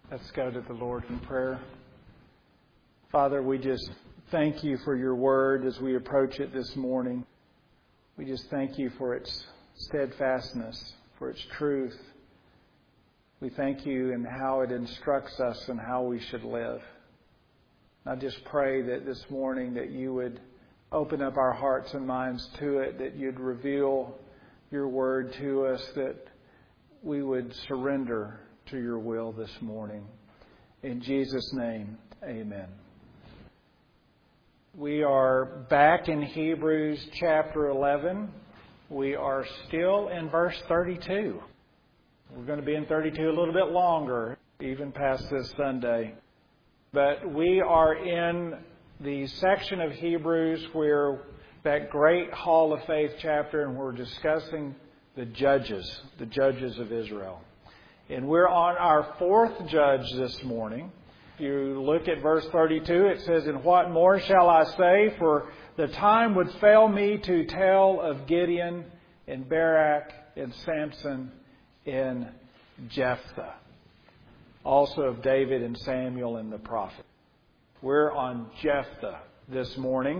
Let's go to the Lord in prayer. Father, we just thank you for your word as we approach it this morning. We just thank you for its steadfastness, for its truth. We thank you in how it instructs us and how we should live. I just pray that this morning that you would open up our hearts and minds to it, that you'd reveal your word to us, that we would surrender to your will this morning. In Jesus' name, amen. We are back in Hebrews chapter 11. We are still in verse 32. We're going to be in 32 a little bit longer, even past this Sunday. But we are in the section of Hebrews where that great Hall of Faith chapter, and we're discussing the judges of Israel. And we're on our fourth judge this morning. If you look at verse 32, it says, "And what more shall I say? For the time would fail me to tell of Gideon and Barak and Samson and Jephthah. Also of David and Samuel and the prophet." We're on Jephthah this morning.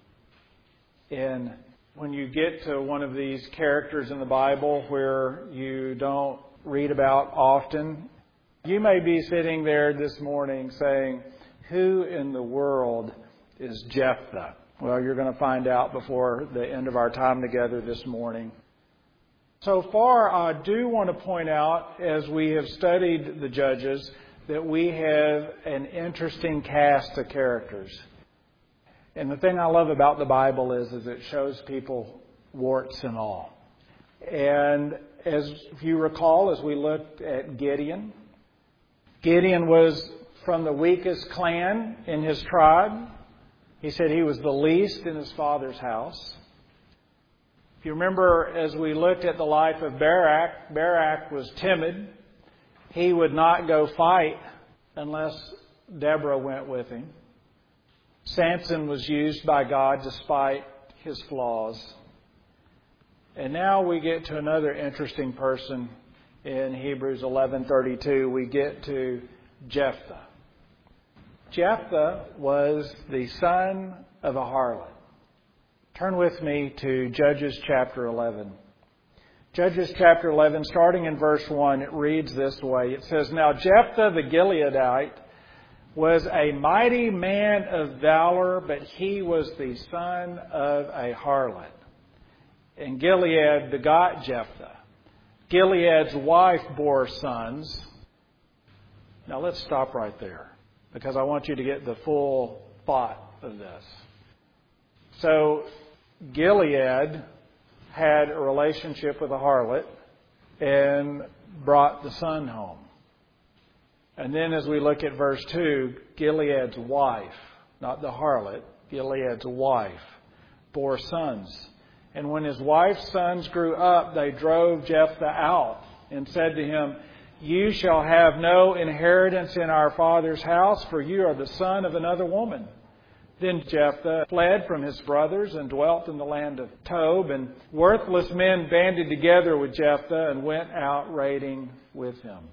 And when you get to one of these characters in the Bible where you don't read about often, you may be sitting there this morning saying, who in the world is Jephthah? Well, you're going to find out before the end of our time together this morning. So far, I do want to point out, as we have studied the judges, that we have an interesting cast of characters. And the thing I love about the Bible is it shows people warts and all. And as if you recall, as we looked at Gideon was from the weakest clan in his tribe. He said he was the least in his father's house. If you remember, as we looked at the life of Barak was timid. He would not go fight unless Deborah went with him. Samson was used by God despite his flaws. And now we get to another interesting person in Hebrews 11:32. We get to Jephthah. Jephthah was the son of a harlot. Turn with me to Judges chapter 11. Judges chapter 11, starting in verse 1, it reads this way. It says, "Now Jephthah the Gileadite was a mighty man of valor, but he was the son of a harlot. And Gilead begot Jephthah. Gilead's wife bore sons." Now let's stop right there, because I want you to get the full thought of this. So Gilead had a relationship with a harlot and brought the son home. And then as we look at verse 2, Gilead's wife, not the harlot, Gilead's wife, bore sons. And when his wife's sons grew up, they drove Jephthah out and said to him, "You shall have no inheritance in our father's house, for you are the son of another woman." Then Jephthah fled from his brothers and dwelt in the land of Tob, and worthless men banded together with Jephthah and went out raiding with him.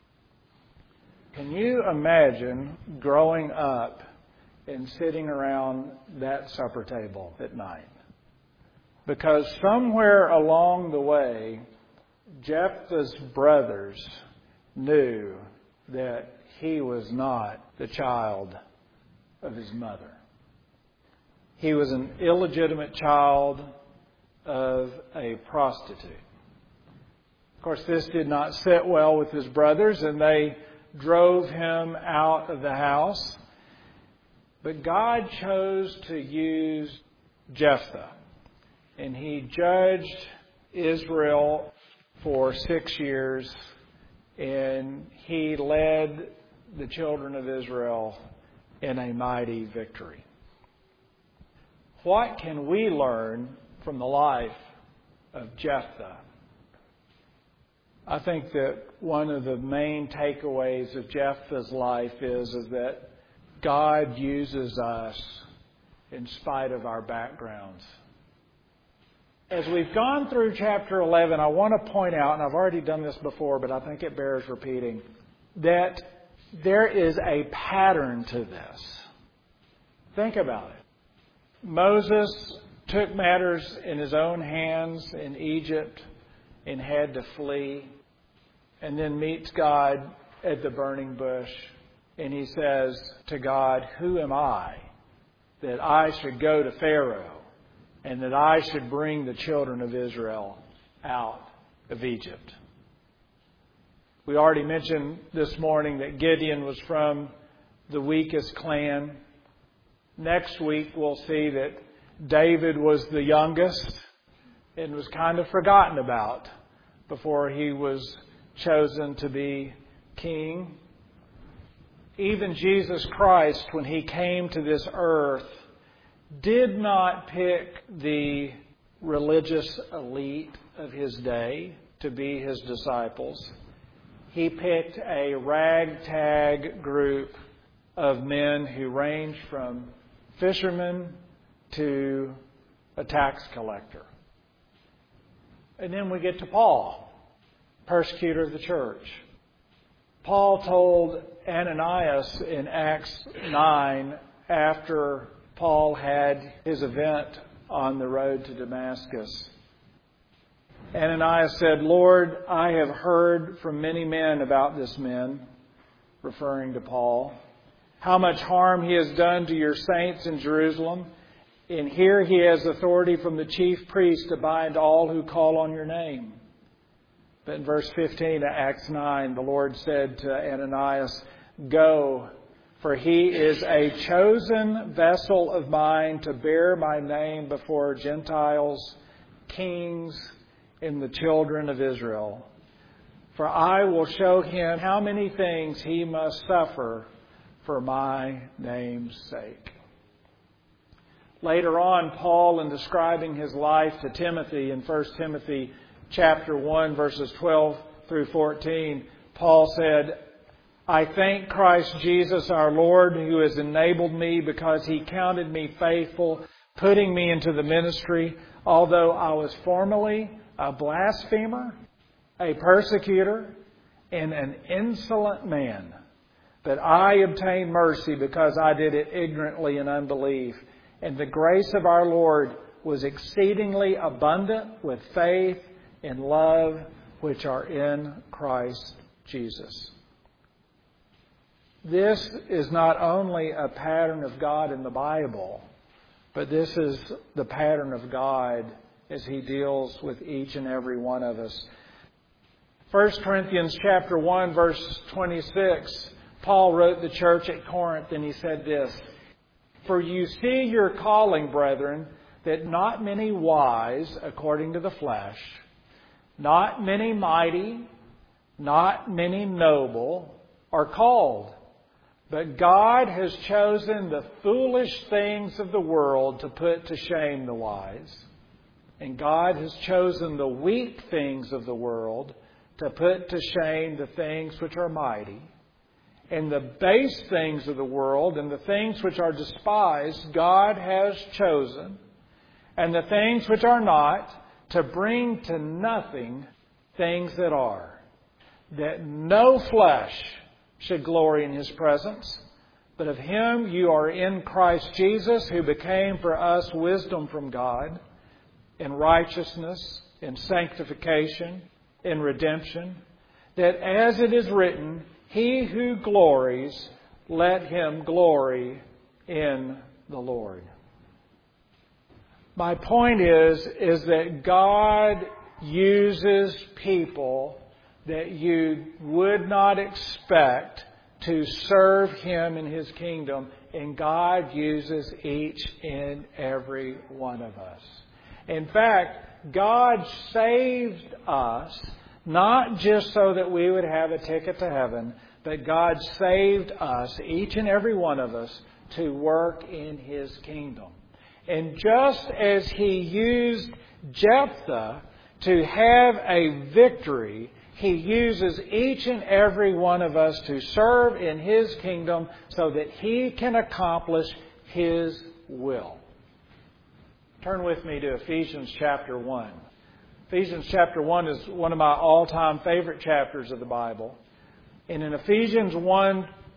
Can you imagine growing up and sitting around that supper table at night? Because somewhere along the way, Jephthah's brothers knew that he was not the child of his mother. He was an illegitimate child of a prostitute. Of course, this did not sit well with his brothers, and they drove him out of the house. But God chose to use Jephthah, and he judged Israel for 6 years, and he led the children of Israel in a mighty victory. What can we learn from the life of Jephthah? I think that one of the main takeaways of Jephthah's life is that God uses us in spite of our backgrounds. As we've gone through chapter 11, I want to point out, and I've already done this before, but I think it bears repeating, that there is a pattern to this. Think about it. Moses took matters in his own hands in Egypt and had to flee, and then meets God at the burning bush, and he says to God, "Who am I that I should go to Pharaoh and that I should bring the children of Israel out of Egypt?" We already mentioned this morning that Gideon was from the weakest clan. Next week we'll see that David was the youngest and was kind of forgotten about before he was chosen to be king. Even Jesus Christ, when he came to this earth, did not pick the religious elite of his day to be his disciples. He picked a ragtag group of men who ranged from fishermen to a tax collector. And then we get to Paul, persecutor of the church. Paul told Ananias in Acts 9, after Paul had his event on the road to Damascus, Ananias said, "Lord, I have heard from many men about this man," referring to Paul, "how much harm he has done to your saints in Jerusalem. And here he has authority from the chief priest to bind all who call on your name." But in verse 15 of Acts 9, the Lord said to Ananias, "Go, for he is a chosen vessel of mine to bear my name before Gentiles, kings, and the children of Israel. For I will show him how many things he must suffer for my name's sake." Later on, Paul, in describing his life to Timothy in 1 Timothy chapter 1, verses 12 through 14, Paul said, "I thank Christ Jesus our Lord, who has enabled me because he counted me faithful, putting me into the ministry, although I was formerly a blasphemer, a persecutor, and an insolent man. But I obtained mercy because I did it ignorantly in unbelief. And the grace of our Lord was exceedingly abundant with faith and love which are in Christ Jesus." This is not only a pattern of God in the Bible, but this is the pattern of God as he deals with each and every one of us. 1 Corinthians chapter 1, verse 26, Paul wrote the church at Corinth, and he said this, "For you see your calling, brethren, that not many wise according to the flesh, not many mighty, not many noble are called. But God has chosen the foolish things of the world to put to shame the wise. And God has chosen the weak things of the world to put to shame the things which are mighty. And the base things of the world and the things which are despised, God has chosen. And the things which are not, to bring to nothing things that are, that no flesh should glory in his presence. But of him you are in Christ Jesus, who became for us wisdom from God, in righteousness, in sanctification, in redemption, that as it is written, he who glories, let him glory in the Lord." My point is that God uses people that you would not expect to serve him in his kingdom, and God uses each and every one of us. In fact, God saved us not just so that we would have a ticket to heaven, but God saved us, each and every one of us, to work in his kingdom. And just as he used Jephthah to have a victory, he uses each and every one of us to serve in his kingdom so that he can accomplish his will. Turn with me to Ephesians chapter 1. Ephesians chapter 1 is one of my all-time favorite chapters of the Bible. And in Ephesians 1,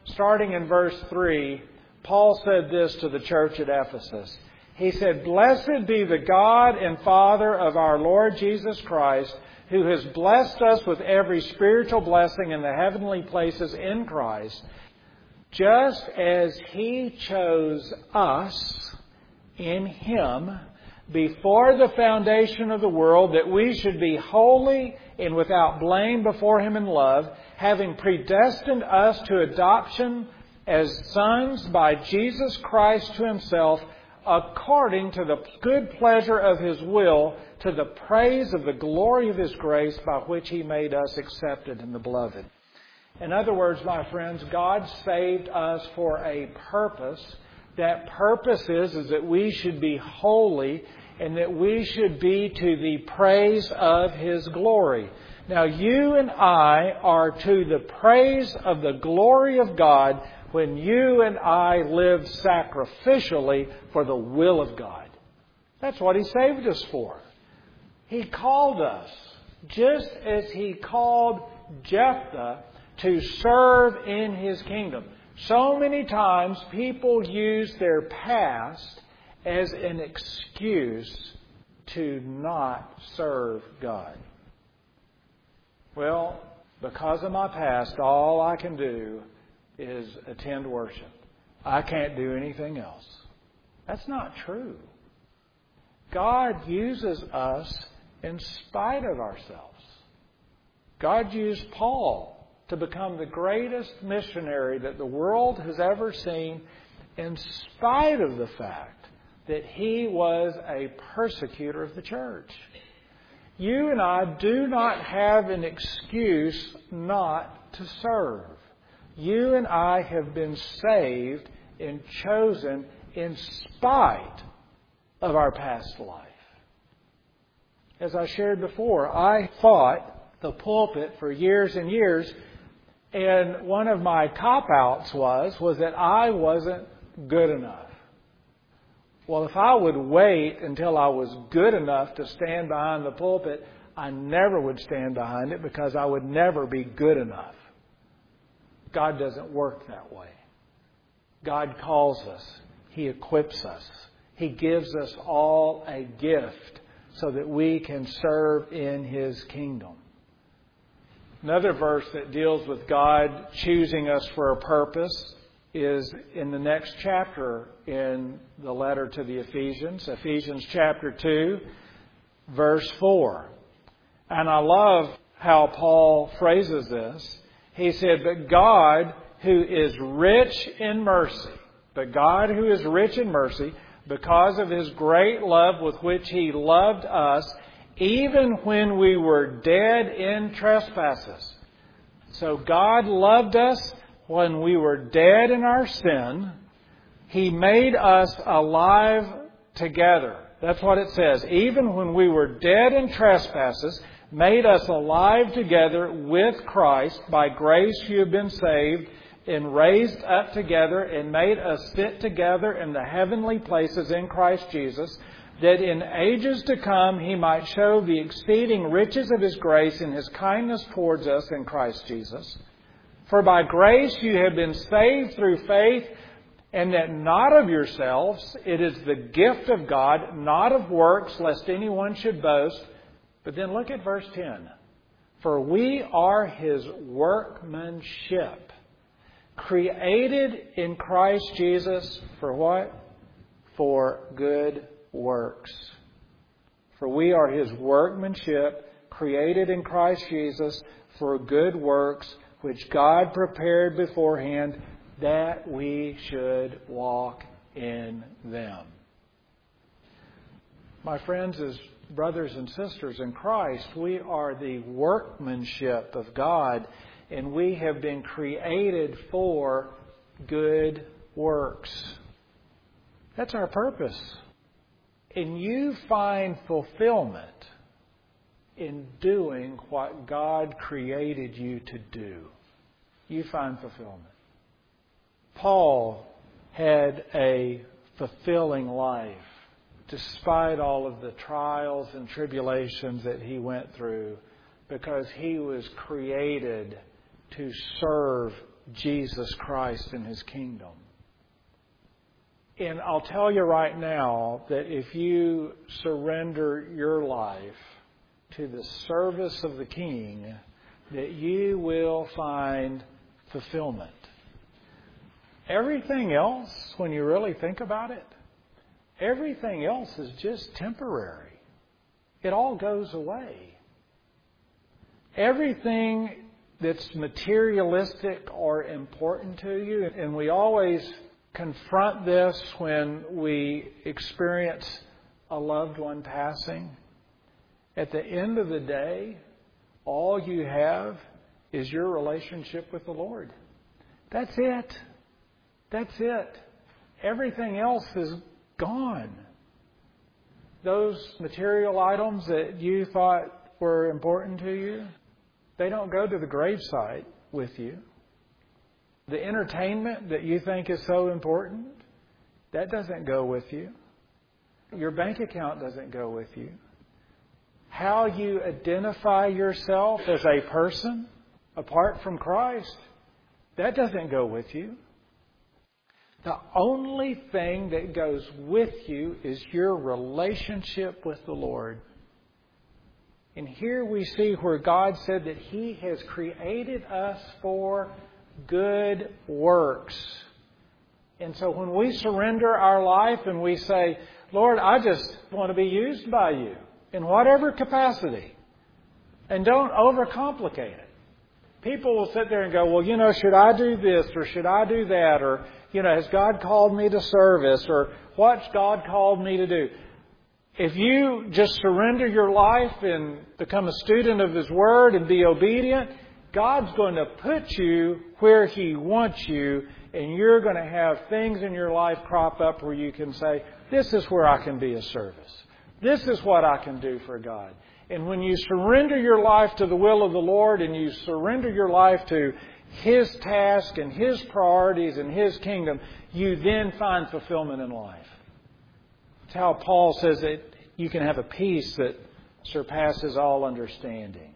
starting in verse 3, Paul said this to the church at Ephesus. He said, "Blessed be the God and Father of our Lord Jesus Christ, who has blessed us with every spiritual blessing in the heavenly places in Christ, just as He chose us in Him before the foundation of the world, that we should be holy and without blame before Him in love, having predestined us to adoption as sons by Jesus Christ to Himself, according to the good pleasure of His will, to the praise of the glory of His grace, by which He made us accepted in the Beloved." In other words, my friends, God saved us for a purpose. That purpose is that we should be holy and that we should be to the praise of His glory. Now, you and I are to the praise of the glory of God when you and I live sacrificially for the will of God. That's what He saved us for. He called us, just as He called Jephthah, to serve in His kingdom. So many times people use their past as an excuse to not serve God. Well, because of my past, all I can do is attend worship. I can't do anything else. That's not true. God uses us in spite of ourselves. God used Paul to become the greatest missionary that the world has ever seen, in spite of the fact that he was a persecutor of the church. You and I do not have an excuse not to serve. You and I have been saved and chosen in spite of our past life. As I shared before, I fought the pulpit for years and years, and one of my cop-outs was that I wasn't good enough. Well, if I would wait until I was good enough to stand behind the pulpit, I never would stand behind it because I would never be good enough. God doesn't work that way. God calls us. He equips us. He gives us all a gift so that we can serve in His kingdom. Another verse that deals with God choosing us for a purpose is in the next chapter in the letter to the Ephesians, Ephesians chapter 2, verse 4. And I love how Paul phrases this. He said, "But God, who is rich in mercy, because of His great love with which He loved us, even when we were dead in trespasses." So God loved us when we were dead in our sin. He made us alive together. That's what it says. Even when we were dead in trespasses, made us alive together with Christ. By grace you have been saved, and raised up together, and made us sit together in the heavenly places in Christ Jesus, that in ages to come He might show the exceeding riches of His grace in His kindness towards us in Christ Jesus. For by grace you have been saved through faith, and that not of yourselves. It is the gift of God, not of works, lest anyone should boast. But then look at verse 10. For we are His workmanship, created in Christ Jesus for what? For good works. For we are His workmanship, created in Christ Jesus for good works, which God prepared beforehand that we should walk in them. My friends, as brothers and sisters in Christ, we are the workmanship of God, and we have been created for good works. That's our purpose. And you find fulfillment in doing what God created you to do. You find fulfillment. Paul had a fulfilling life despite all of the trials and tribulations that he went through, because he was created to serve Jesus Christ and His kingdom. And I'll tell you right now that if you surrender your life to the service of the King, that you will find fulfillment. Everything else, when you really think about it, everything else is just temporary. It all goes away. Everything that's materialistic or important to you, and we always confront this when we experience a loved one passing. At the end of the day, all you have is your relationship with the Lord. That's it. That's it. Everything else is gone. Those material items that you thought were important to you, they don't go to the gravesite with you. The entertainment that you think is so important, that doesn't go with you. Your bank account doesn't go with you. How you identify yourself as a person apart from Christ, that doesn't go with you. The only thing that goes with you is your relationship with the Lord. And here we see where God said that He has created us for good works. And so when we surrender our life and we say, Lord, I just want to be used by You in whatever capacity, and don't overcomplicate it. People will sit there and go, well, should I do this or should I do that? Or, has God called me to service? Or what's God called me to do? If you just surrender your life and become a student of His Word and be obedient, God's going to put you where He wants you, and you're going to have things in your life crop up where you can say, this is where I can be of service. This is what I can do for God. And when you surrender your life to the will of the Lord and you surrender your life to His task and His priorities and His kingdom, you then find fulfillment in life. It's how Paul says that you can have a peace that surpasses all understanding.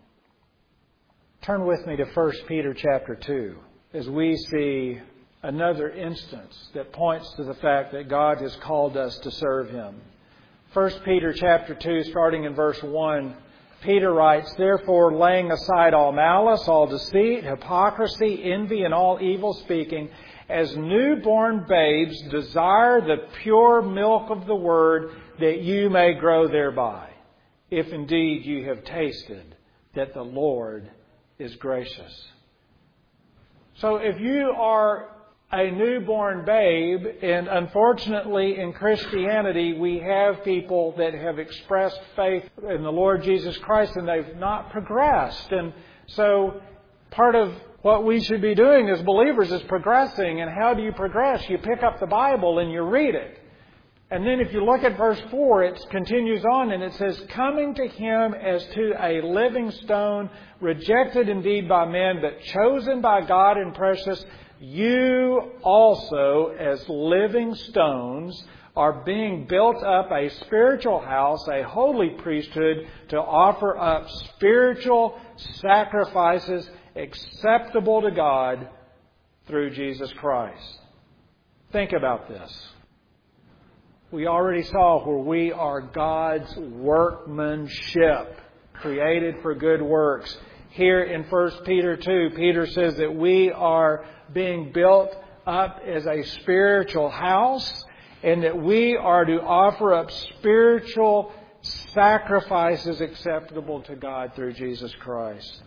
Turn with me to 1 Peter chapter 2 as we see another instance that points to the fact that God has called us to serve Him. 1 Peter chapter 2, starting in verse 1, Peter writes, Therefore, laying aside all malice, all deceit, hypocrisy, envy, and all evil speaking, as newborn babes desire the pure milk of the Word, that you may grow thereby, if indeed you have tasted that the Lord is gracious. So if you are a newborn babe, and unfortunately in Christianity we have people that have expressed faith in the Lord Jesus Christ and they've not progressed. And so part of what we should be doing as believers is progressing. And how do you progress? You pick up the Bible and you read it. And then if you look at verse 4, it continues on and it says, Coming to Him as to a living stone, rejected indeed by men, but chosen by God and precious, you also, as living stones, are being built up a spiritual house, a holy priesthood, to offer up spiritual sacrifices acceptable to God through Jesus Christ. Think about this. We already saw where we are God's workmanship, created for good works. Here in 1 Peter 2, Peter says that we are being built up as a spiritual house and that we are to offer up spiritual sacrifices acceptable to God through Jesus Christ.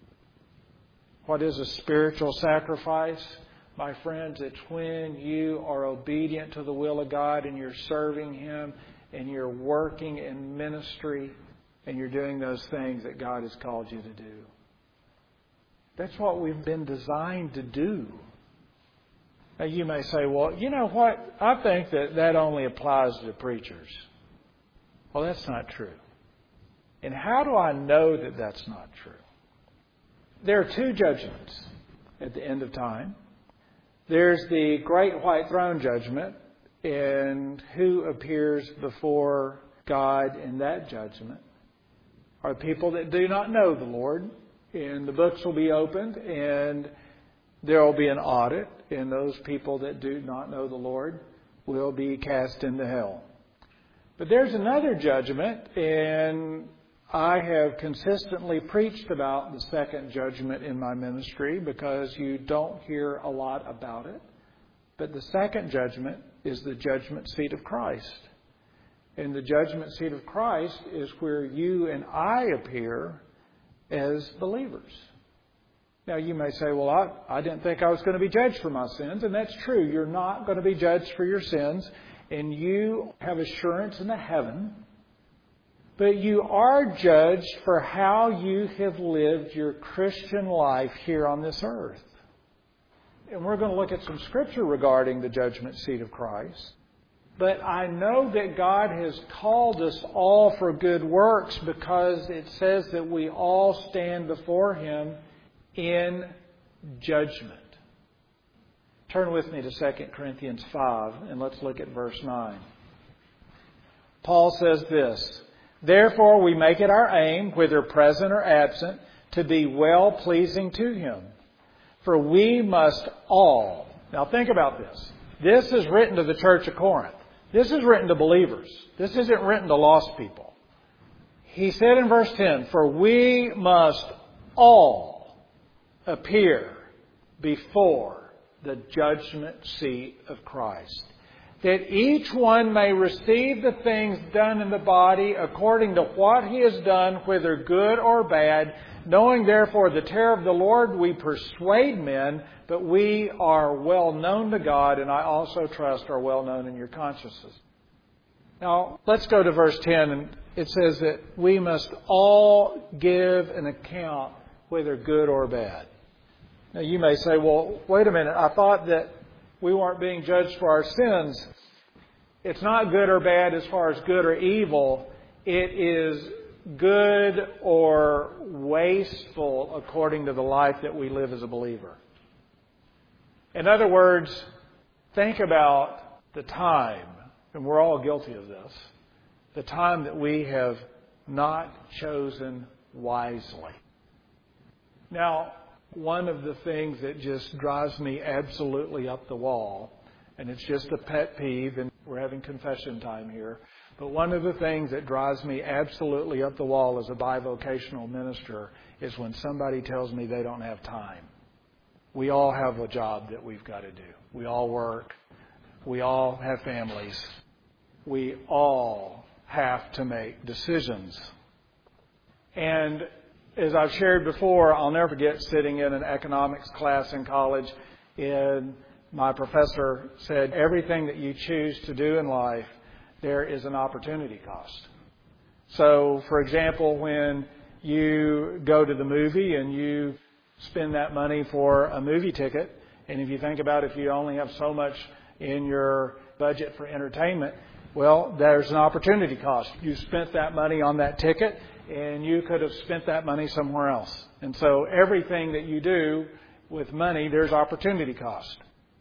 What is a spiritual sacrifice? My friends, it's when you are obedient to the will of God and you're serving Him and you're working in ministry and you're doing those things that God has called you to do. That's what we've been designed to do. Now you may say, well, you know what? I think that only applies to preachers. Well, that's not true. And how do I know that that's not true? There are two judgments at the end of time. There's the great white throne judgment, and who appears before God in that judgment are people that do not know the Lord. And the books will be opened, and There will be an audit, and those people that do not know the Lord will be cast into hell. But there's another judgment, and I have consistently preached about the second judgment in my ministry because you don't hear a lot about it. But the second judgment is the judgment seat of Christ. And the judgment seat of Christ is where you and I appear as believers. Now you may say, well, I didn't think I was going to be judged for my sins. And that's true. You're not going to be judged for your sins. And you have assurance in the heaven. But you are judged for how you have lived your Christian life here on this earth. And we're going to look at some scripture regarding the judgment seat of Christ. But I know that God has called us all for good works because it says that we all stand before Him in judgment. Turn with me to 2 Corinthians 5 and let's look at verse 9. Paul says this, "Therefore we make it our aim, whether present or absent, to be well-pleasing to Him. For we must all..." Now think about this. This is written to the church of Corinth. This is written to believers. This isn't written to lost people. He said in verse 10, "For we must all appear before the judgment seat of Christ, that each one may receive the things done in the body according to what he has done, whether good or bad. Knowing therefore the terror of the Lord, we persuade men, but we are well known to God, and I also trust are well known in your consciences." Now, let's go to verse 10, and it says that we must all give an account, whether good or bad. Now, you may say, well, wait a minute, I thought that we weren't being judged for our sins. It's not good or bad as far as good or evil. It is good or wasteful according to the life that we live as a believer. In other words, think about the time, and we're all guilty of this, the time that we have not chosen wisely. Now, one of the things that just drives me absolutely up the wall, and it's just a pet peeve, and we're having confession time here, but one of the things that drives me absolutely up the wall as a bivocational minister is when somebody tells me they don't have time. We all have a job that we've got to do. We all work. We all have families. We all have to make decisions. And as I've shared before, I'll never forget sitting in an economics class in college, and my professor said, everything that you choose to do in life, there is an opportunity cost. So, for example, when you go to the movie and you spend that money for a movie ticket, and if you think about if you only have so much in your budget for entertainment, well, there's an opportunity cost. You spent that money on that ticket, and you could have spent that money somewhere else. And so everything that you do with money, there's opportunity cost.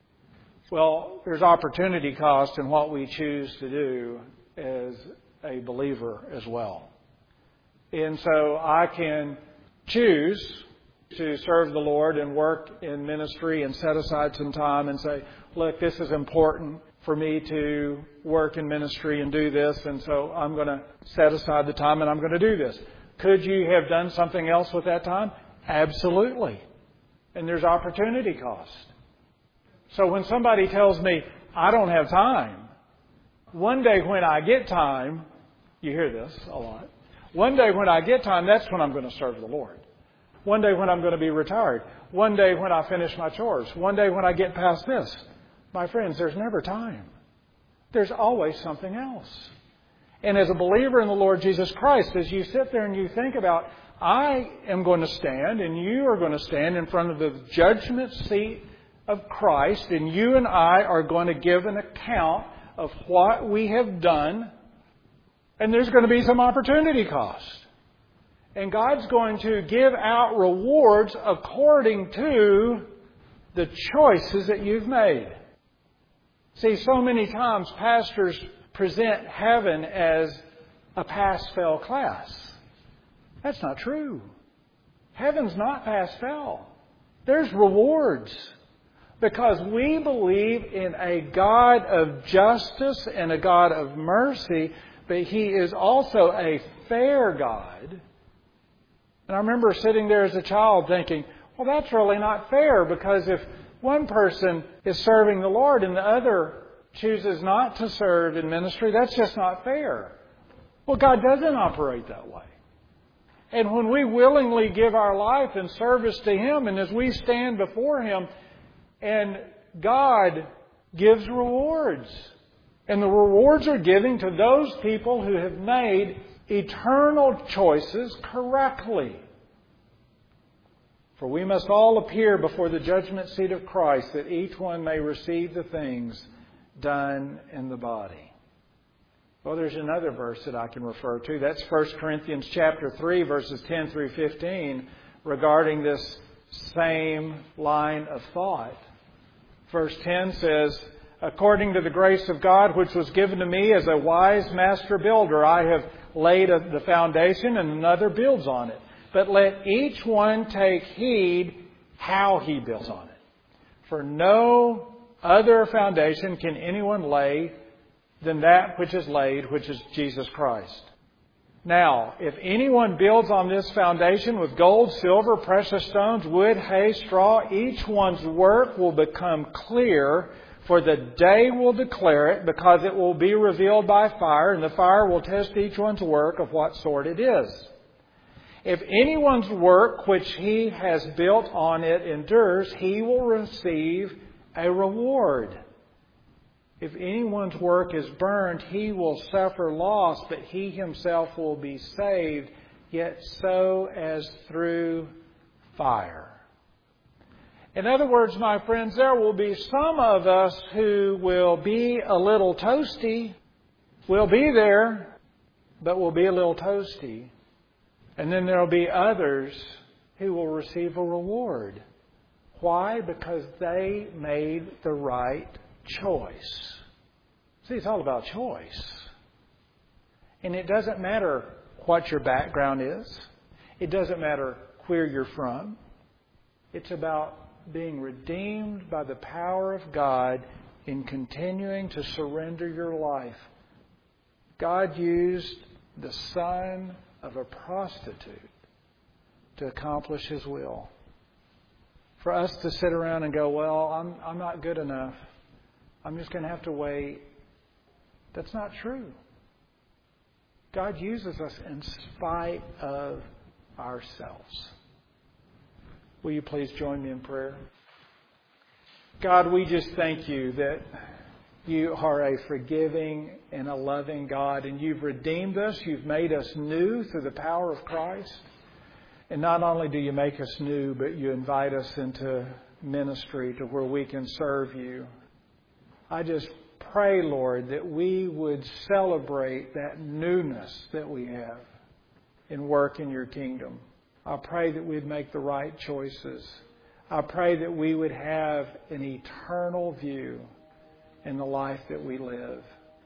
Well, there's opportunity cost in what we choose to do as a believer as well. And so I can choose to serve the Lord and work in ministry and set aside some time and say, look, this is important for me to work in ministry and do this, and so I'm going to set aside the time and I'm going to do this. Could you have done something else with that time? Absolutely. And there's opportunity cost. So when somebody tells me, I don't have time, one day when I get time, you hear this a lot, one day when I get time, that's when I'm going to serve the Lord. One day when I'm going to be retired. One day when I finish my chores. One day when I get past this. My friends, there's never time. There's always something else. And as a believer in the Lord Jesus Christ, as you sit there and you think about, I am going to stand and you are going to stand in front of the judgment seat of Christ, and you and I are going to give an account of what we have done, and there's going to be some opportunity cost. And God's going to give out rewards according to the choices that you've made. See, so many times pastors present heaven as a pass-fail class. That's not true. Heaven's not pass-fail. there's rewards. Because we believe in a God of justice and a God of mercy, but He is also a fair God. And I remember sitting there as a child thinking, well, that's really not fair, because if one person is serving the Lord and the other chooses not to serve in ministry, that's just not fair. Well, God doesn't operate that way. And when we willingly give our life in service to Him, and as we stand before Him, and God gives rewards. And the rewards are given to those people who have made eternal choices correctly. For we must all appear before the judgment seat of Christ, that each one may receive the things done in the body. Well, there's another verse that I can refer to. That's 1 Corinthians chapter 3, verses 10 through 15, regarding this same line of thought. Verse 10 says, according to the grace of God which was given to me as a wise master builder, I have laid the foundation and another builds on it. But let each one take heed how he builds on it. For no other foundation can anyone lay than that which is laid, which is Jesus Christ. Now, if anyone builds on this foundation with gold, silver, precious stones, wood, hay, straw, each one's work will become clear, for the day will declare it, because it will be revealed by fire, and the fire will test each one's work of what sort it is. If anyone's work which he has built on it endures, he will receive a reward. If anyone's work is burned, he will suffer loss, but he himself will be saved, yet so as through fire. In other words, my friends, there will be some of us who will be a little toasty. We'll be there, but we'll be a little toasty. And then there will be others who will receive a reward. Why? Because they made the right choice. See, it's all about choice. And it doesn't matter what your background is. It doesn't matter where you're from. It's about being redeemed by the power of God in continuing to surrender your life. God used the son of a prostitute to accomplish His will. For us to sit around and go, well, I'm not good enough. I'm just going to have to wait. That's not true. God uses us in spite of ourselves. Will you please join me in prayer? God, we just thank You that You are a forgiving and a loving God, and You've redeemed us. You've made us new through the power of Christ. And not only do You make us new, but You invite us into ministry to where we can serve You. I just pray, Lord, that we would celebrate that newness that we have in work in Your kingdom. I pray that we'd make the right choices. I pray that we would have an eternal view in the life that we live.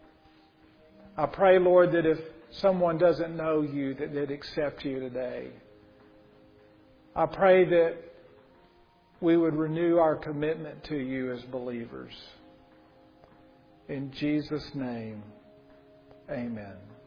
I pray, Lord, that if someone doesn't know You, that they'd accept You today. I pray that we would renew our commitment to You as believers. In Jesus' name, amen.